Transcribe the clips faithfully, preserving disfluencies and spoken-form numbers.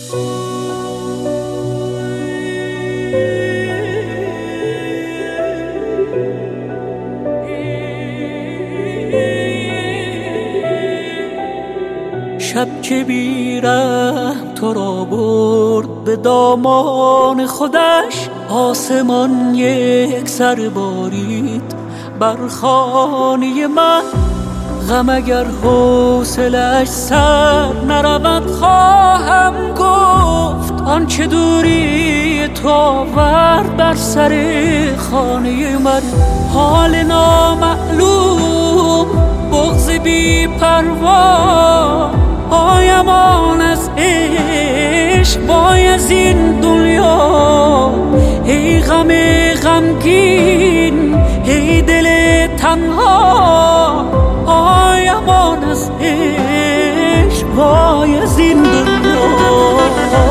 شب که بیرحم تو را برد به دامان خودش، آسمان یک سر بارید بر خانه من. غم اگر حوصله‌اش سر نرود خواهم گفت، آنچه دوری تو آورد بر سر خانه من. حال نامعلوم، بغض بی پروا، آیمان از عشق وای از این دنیا. ای غم غمگین، ای دل تنها، آیمان از عشق وای از این دنیا.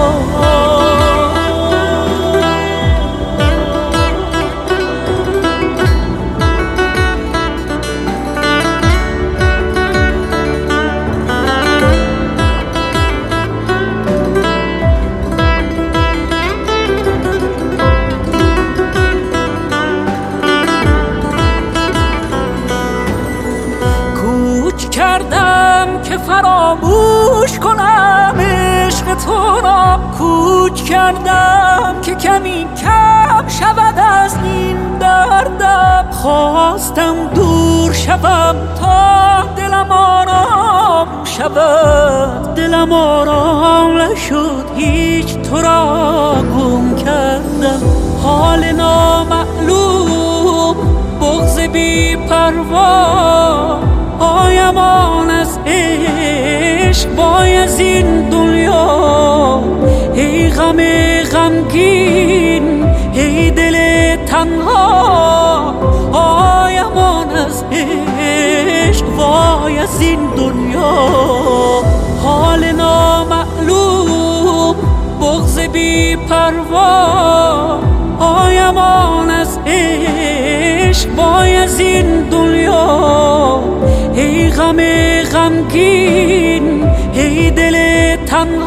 کردم که فراموش کنم عشق تو را، کوچ کردم که کمی کم شود از این دردم. خواستم دور شوم تا دلم آرام شود، دلم آرام نشد، هیچ تو را گم کردم. حال نامعلوم، بغض بی پروا، آیمان از عشق وای از این دنیا. ای غم غمگین، ای دل تنها، آیمان از عشق وای از این دنیا. حال نامعلوم، بغض بی پروا، آیمان از عشق وای از این دنیا. ای غم غمگین، ای دل تنها.